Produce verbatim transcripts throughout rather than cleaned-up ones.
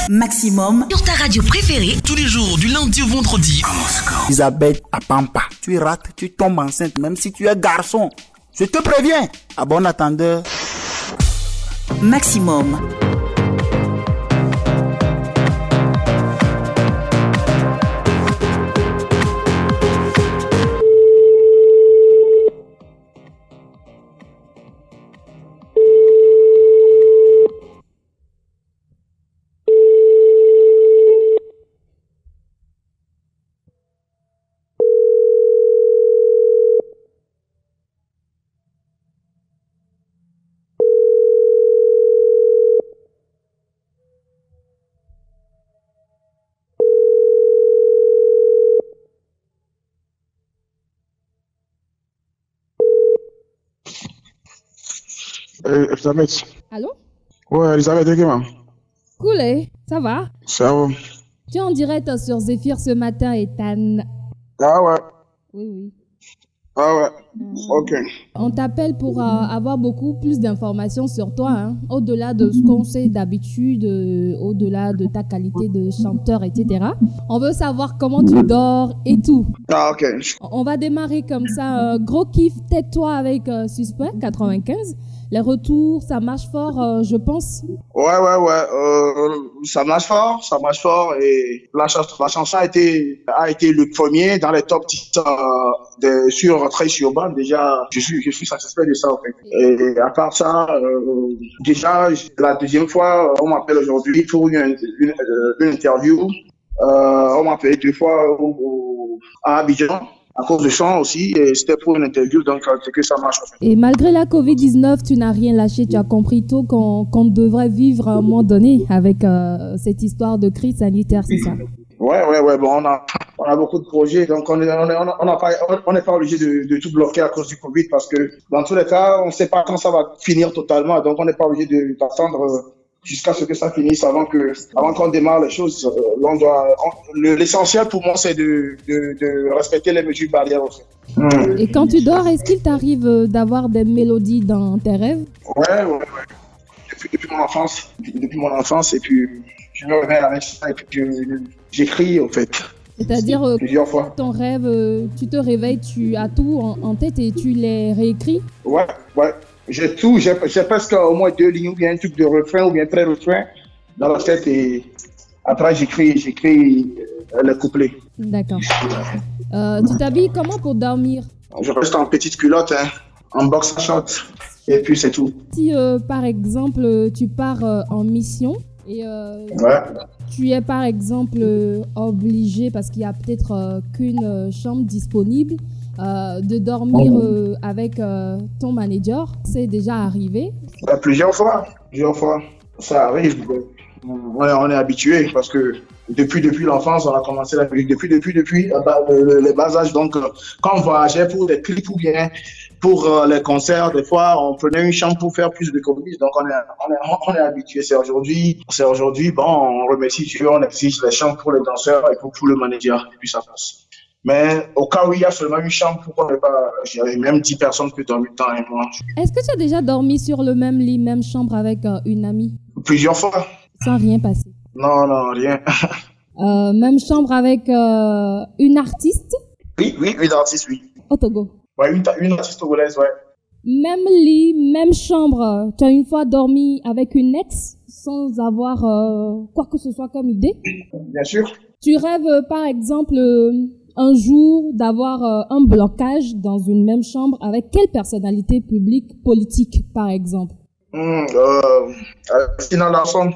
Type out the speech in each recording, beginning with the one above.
Maximum sur ta radio préférée. Tous les jours, du lundi au vendredi. Elisabeth Apampa, tu rates, tu tombes enceinte, même si tu es garçon. Je te préviens. À bon attendeur. Maximum. Euh, Elisabeth. Allô? Ouais, Elisabeth, t'es comment? Cool, eh? Ça va? Ça va. Tu es en direct sur Zéphyr ce matin, Ethan. Ah ouais. Oui, oui. Ah ouais. Ok. On t'appelle pour euh, avoir beaucoup plus d'informations sur toi, hein, au-delà de ce qu'on sait d'habitude, euh, au-delà de ta qualité de chanteur, et cetera. On veut savoir comment tu dors et tout. Ah ok. On va démarrer comme ça. Euh, gros kiff, tais-toi avec euh, Suspect quatre-vingt-quinze. Les retours, ça marche fort, euh, je pense. Ouais, ouais, ouais. Euh, ça marche fort, ça marche fort. Et la, ch- la chanson a été, a été le premier dans les top dix euh, de, sur Trace Urban. Déjà, je suis, je suis satisfait de ça, en fait. Et à part ça, euh, déjà, la deuxième fois, on m'appelle aujourd'hui pour une, une, une interview. Euh, on m'a appelé deux fois au, au, à Abidjan. À cause de chant aussi, et c'était pour une interview, donc c'est que ça marche. Et malgré la covid dix-neuf, tu n'as rien lâché, tu as compris tôt qu'on, qu'on devrait vivre à un moment donné avec euh, cette histoire de crise sanitaire, c'est ça? Ouais, ouais, ouais, bon, on a, on a beaucoup de projets, donc on est, on est, on n'a pas, on n'est pas obligé de, de tout bloquer à cause du Covid, parce que dans tous les cas, on ne sait pas quand ça va finir totalement, donc on n'est pas obligé de, d'attendre jusqu'à ce que ça finisse avant que, avant qu'on démarre les choses. Euh, on doit, on, le, l'essentiel pour moi, c'est de, de, de respecter les mesures barrières aussi. Mmh. Et quand tu dors, est-ce qu'il t'arrive d'avoir des mélodies dans tes rêves? Ouais, ouais, ouais. Depuis, depuis mon enfance, depuis, depuis mon enfance, et puis je me réveille avec ça, et puis je, j'écris, en fait. C'est-à-dire, euh, plusieurs fois. Ton rêve, euh, tu te réveilles, tu as tout en, en tête et tu les réécris? Ouais, ouais. J'ai tout, j'ai, j'ai presque au moins deux lignes, ou bien un truc de refrain, ou bien très refrain dans la tête, et après j'écris, j'écris euh, les couplets. D'accord. Euh, tu t'habilles comment pour dormir? Je reste en petite culotte, hein, en box short, et puis c'est tout. Si euh, par exemple tu pars euh, en mission et euh, ouais. tu es par exemple euh, obligé, parce qu'il y a peut-être euh, qu'une euh, chambre disponible, Euh, de dormir euh, avec euh, ton manager, c'est déjà arrivé? Bah, plusieurs fois, plusieurs fois, ça arrive. On est, on est habitué parce que depuis depuis l'enfance, on a commencé la musique depuis depuis depuis euh, bah, le, le, les bas âges. Donc, euh, quand on voyageait pour des clips ou bien pour euh, les concerts, des fois, on prenait une chambre pour faire plus de compromis. Donc, on est on est on est habitué. C'est aujourd'hui, c'est aujourd'hui. Bon, on remercie Dieu, on exige les chambres pour les danseurs et pour, pour le manager, et puis ça passe. Mais au cas où il y a seulement une chambre, pourquoi ne pas, j'avais même dix personnes qui dorment dans un mois. Est-ce que tu as déjà dormi sur le même lit, même chambre avec euh, une amie? Plusieurs fois. Sans rien passer? Non, non, rien. euh, même chambre avec euh, une artiste? Oui, oui, une artiste, oui. Au Togo? Ouais, une, une artiste togolaise, ouais. Même lit, même chambre. Tu as une fois dormi avec une ex sans avoir euh, quoi que ce soit comme idée? Bien sûr. Tu rêves, euh, par exemple... Euh, un jour d'avoir euh, un blocage dans une même chambre avec quelle personnalité publique, politique, par exemple? Mmh, euh, Sina Larson.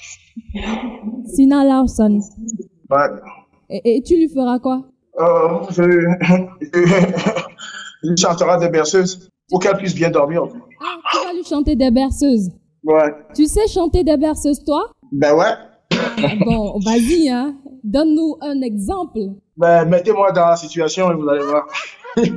Sina Larson. Ouais. Et, et tu lui feras quoi? Euh, je, je lui chanterai des berceuses pour qu'elle puisse bien dormir. Ah, tu vas lui chanter des berceuses? Ouais. Tu sais chanter des berceuses, toi? Ben ouais. Ah, bon, vas-y, hein. Donne-nous un exemple. Ben, mettez-moi dans la situation et vous allez voir. Une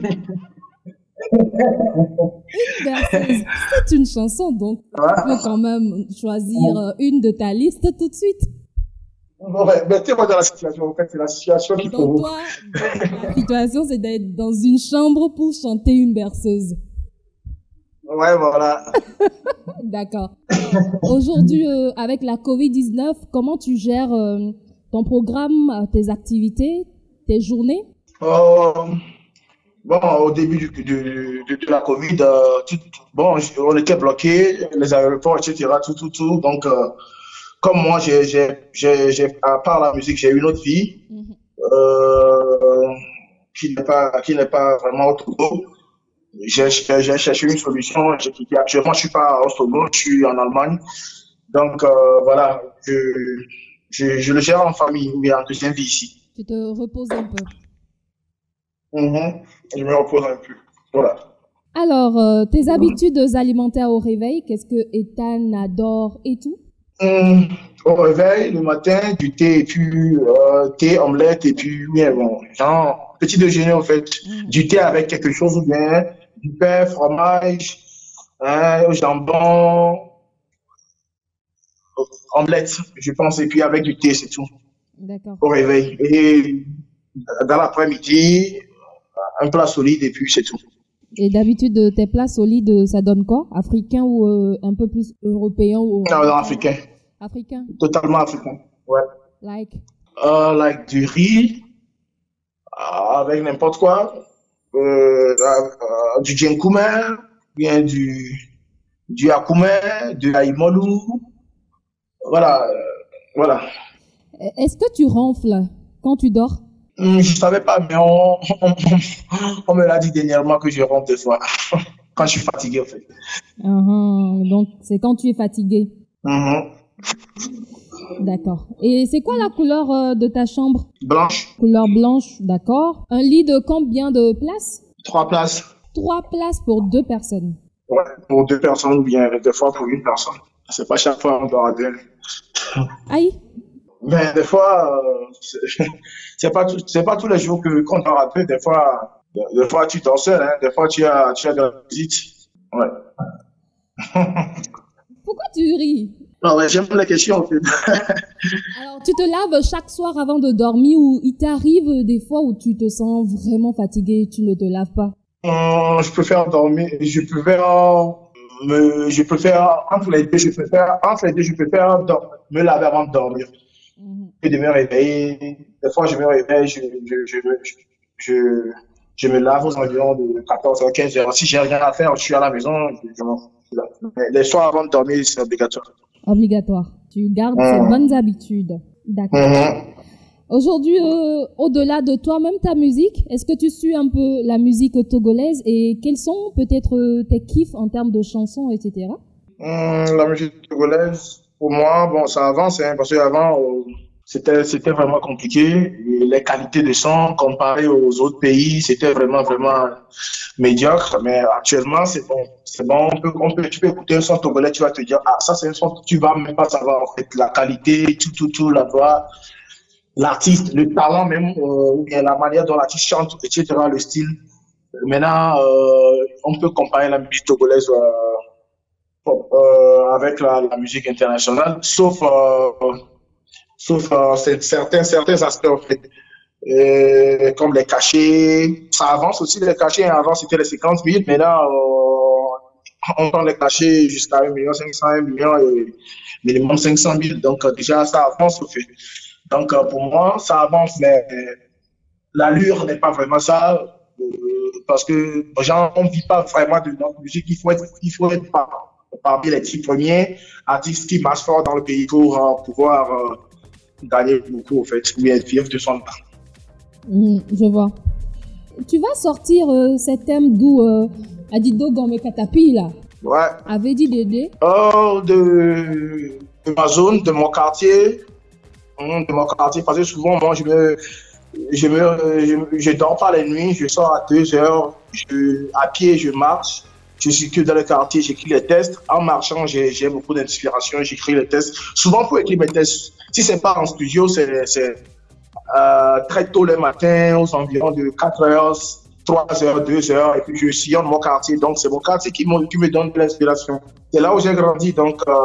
berceuse, c'est une chanson, donc ouais. Tu peux quand même choisir ouais. une de ta liste tout de suite. Bon, ouais, mettez-moi dans la situation. En fait, c'est la situation qui Donc, toi, la situation, c'est d'être dans une chambre pour chanter une berceuse. Ouais, voilà. D'accord. Aujourd'hui, euh, avec la covid dix-neuf, comment tu gères euh, ton programme, tes activités, tes journées? Euh, bon, au début du, du- de, de la Covid, euh, tout- bon, j- on était bloqués, les aéroports, et cetera, tout, tout, tout. Donc, euh, comme moi, j'ai, j'ai, j'ai, j'ai- à part la musique, j'ai une autre vie Mhm. euh, qui n'est pas, qui n'est pas vraiment au Togo. J'ai, j'ai j'ai cherché une solution. J'ai quitté. Actuellement, je suis pas au Togo, je suis en Allemagne. Donc, euh, voilà, je, je, je le gère en famille, ou bien en deuxième vie ici. Tu te reposes un peu. Mhm. Je me repose un peu. Voilà. Alors, euh, tes habitudes alimentaires au réveil, qu'est-ce que Ethan adore et tout? Hum, Au réveil, le matin, du thé, et puis euh, thé, omelette, et puis, bien, bon, genre, petit déjeuner, en fait, Mhm. du thé avec quelque chose ou bien du pain, fromage, hein, au jambon, omelette, je pense, et puis avec du thé, c'est tout, D'accord. au réveil. Et dans l'après-midi, un plat solide, et puis c'est tout. Et d'habitude, euh, tes plats solides, ça donne quoi? Africain ou euh, un peu plus européen ou Non, non, africain, Africain, totalement africain, ouais. like. Euh, like du riz, euh, avec n'importe quoi, euh, euh, euh, du djenkume, bien du, du akume, du aïmolou, voilà, euh, voilà. Est-ce que tu ronfles quand tu dors? Hum, Je savais pas, mais on, on, on- on me l'a dit dernièrement que je rentre des fois, quand je suis fatigué, en fait. Uhum. Donc, c'est quand tu es fatigué. Mhm. D'accord. Et c'est quoi la couleur euh, de ta chambre? Blanche, Couleur blanche, d'accord. Un lit de combien de places? trois places, Trois places pour deux personnes. ouais, pour deux personnes ou bien des fois pour une personne. C'est pas chaque fois on dort à deux. Aïe. Mais des fois, euh, c'est c'est pas tout- c'est pas tous les jours que qu'on dort à deux. Des fois, des fois tu dors seul, hein. Des fois tu as tu as de la visite. Ouais. Pourquoi tu ris? Non, ouais, j'aime les questions. En fait. Alors, tu te laves chaque soir avant de dormir ou il t'arrive des fois où tu te sens vraiment fatigué et tu ne te laves pas? Hum, je préfère dormir. Je préfère me, je préfère entre les deux. Je préfère entre les deux. Je préfère dor- me laver avant de dormir Mhm. que de me réveiller. Des fois, je me réveille, je je je me- je, je, je me lave aux environs de quatorze heures, quinze heures. Si j'ai rien à faire, je suis à la maison. Je, je m'en fous. Mais les soirs avant de dormir, c'est obligatoire. Obligatoire. Tu gardes Mhm. ces bonnes habitudes. D'accord. Mhm. Aujourd'hui, euh, au-delà de toi-même, ta musique, est-ce que tu suis un peu la musique togolaise et quels sont peut-être euh, tes kiffs en termes de chansons, et cetera? Hum, la musique togolaise, pour moi, bon, ça avance, hein, parce qu'avant, euh, c'était, c'était vraiment compliqué. Et les qualités de son comparées aux autres pays, c'était vraiment, vraiment médiocre. Mais actuellement, c'est bon. C'est bon, on peut, on peut, tu peux écouter un son togolais, tu vas te dire, ah, ça, c'est un son, tu vas même pas savoir, en fait, la qualité, tout, tout, tout, la voix, l'artiste, le talent même, euh, ou bien la manière dont l'artiste chante, et cetera, le style. Maintenant, euh, on peut comparer la musique togolaise, euh, euh, avec la, la musique internationale, sauf, euh, sauf euh, c'est- certains, certains aspects, en fait. Euh, comme les cachets, ça avance aussi les cachets. Avant, c'était les cinquante mille, maintenant, euh, on prend les cachets jusqu'à un million cinq cents, un million et minimum cinq cent mille. Donc, euh, déjà, ça avance, au fait. Donc, euh, pour moi, ça avance, mais l'allure n'est pas vraiment ça, euh, parce que les gens, on ne vit pas vraiment de notre musique. Il faut être, il faut être par- parmi les dix premiers artistes qui marchent fort dans le pays pour euh, pouvoir euh, gagner beaucoup, en fait, ou bien vivre de son art. Mhm, je vois. Tu vas sortir euh, cet thème d'où euh, Adido Gombe Katapi, là, Ouais. avait dit Dédé. Oh, de, de ma zone, de mon quartier, hum, de mon quartier, parce que souvent, moi, je me, je me, je, je dors pas les nuits, je sors à deux heures, je, à pied, je marche, je circule dans le quartier, j'écris les tests. En marchant, j'ai, j'ai beaucoup d'inspiration, j'écris les tests. Souvent, pour écrire mes tests, si c'est pas en studio, c'est, c'est euh, très tôt le matin, aux environs de quatre heures, trois heures, deux heures, et puis je sillonne mon quartier. Donc, c'est mon quartier qui, me- qui me donne de l'inspiration. C'est là où j'ai grandi, donc, euh,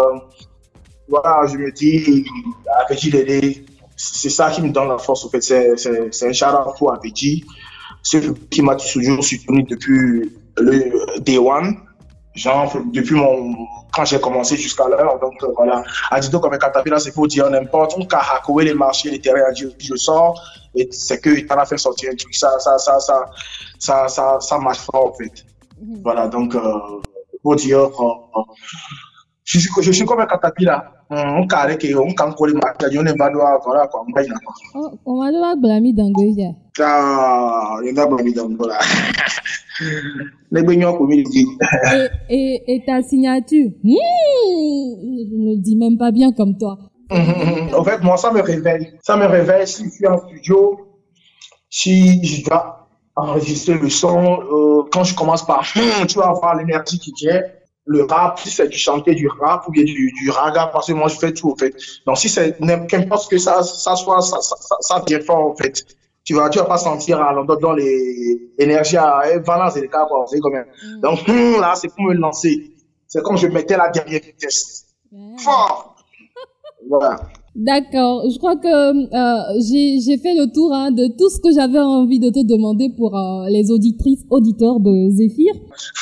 voilà, je me dis, Apeji Dédé, c'est ça qui me donne la force, en fait. C'est, c'est, c'est un shout-out pour Apeji, celui qui m'a toujours soutenu depuis le Day One. genre, depuis mon, quand j'ai commencé jusqu'à l'heure. Donc, euh, voilà. Adito comme un catapila, c'est pour dire n'importe où, car à les marchés, les terrains, je sors, et c'est que t'en as fait sortir un truc. Ça, ça, ça, ça, ça, ça, ça marche fort, en fait. Mm-hmm. Voilà. Donc, euh, pour dire, euh, je suis, je suis comme un catapila. On carré que on can coller ma on est pas doit voilà quoi on va y là. Oh, on va devoir blâmer d'Angoya. Ah, il y a blâmer d'Angola. Les baignons comme il dit. Et et et ta signature. Mmh, je ne le dis même pas bien comme toi. Mmh, en fait, moi ça me réveille. Ça me réveille si je suis en studio, si je dois enregistrer le son, euh, quand je commence par mmh, tu vas voir l'énergie qui vient. Le rap, si c'est du chanter du rap ou bien du, du raga, parce que moi je fais tout en fait. Donc si c'est qu'importe que ça, ça soit, ça, ça, ça vient fort en fait. Tu vas, tu vas pas sentir à l'endroit dans les énergies à Valence et les cas quoi, c'est quand même. Mm. Donc hum, là c'est pour me lancer. C'est comme je mettais la dernière vitesse. Mm. Fort. Voilà. D'accord. Je crois que euh, j'ai j'ai fait le tour hein, de tout ce que j'avais envie de te demander pour euh, les auditrices auditeurs de Zéphyr.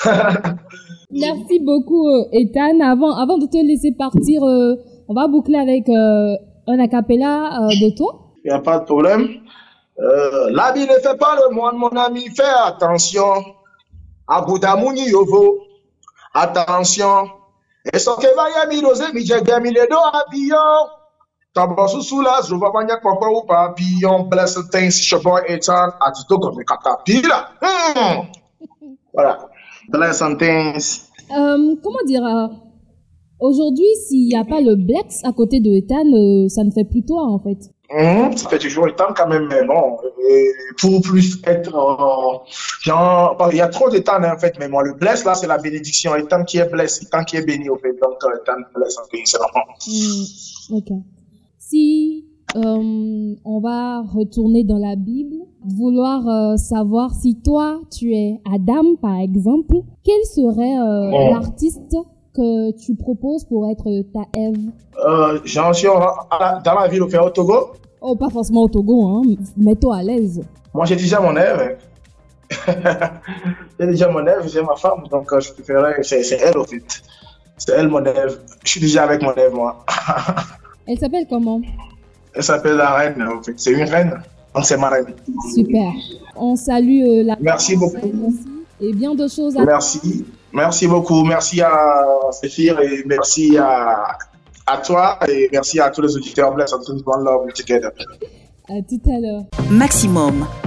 Merci beaucoup, euh, Ethan. Avant, avant de te laisser partir, euh, on va boucler avec euh, un acapella euh, de toi. Il n'y a pas de problème. Euh, L'habit ne fait pas le moine, mon ami. Fais attention. Abouda Mouni Yovo. Attention. Et ce que va y a mis dosé, mi j'ai gagné les deux papillons. Tabassou sous la, je vois pas y a papa ou papillon. Bless things, your boy Ethan. Adito comme le catapila. Hmm. Voilà. Bless things. Euh, comment dire, euh, aujourd'hui, s'il n'y a pas le Blex à côté de Ethan, euh, ça ne fait plus toi, en fait. Mmh, ça fait toujours Ethan quand même, mais bon, et pour plus être, euh, genre, il y a trop d'Ethan, en fait, mais moi, le Bless, là, c'est la bénédiction. Ethan qui est blessé, Ethan qui est béni, en fait, donc, euh, Ethan bless, c'est vraiment. Mmh, ok. Si, euh, on va retourner dans la Bible, vouloir euh, savoir si toi, tu es Adam, par exemple, quel serait euh, oh. l'artiste que tu proposes pour être ta Ève? Euh, j'en suis dans la ville au Togo. Oh, pas forcément au Togo, hein. Mets-toi à l'aise. Moi, j'ai déjà mon Ève. J'ai déjà mon Ève, j'ai ma femme, donc euh, je préférerais, c'est, c'est elle, au fait. C'est elle, mon Ève. Je suis déjà avec mon Ève, moi. Elle s'appelle comment? Elle s'appelle la reine, en fait. C'est une reine. Donc, c'est ma reine. Super. On salue euh, la Merci beaucoup. Et bien de choses à Merci. Merci beaucoup. Merci à Zéphyr et merci à, à toi et merci à tous les auditeurs. Bless and one love together. À tout à l'heure. Maximum,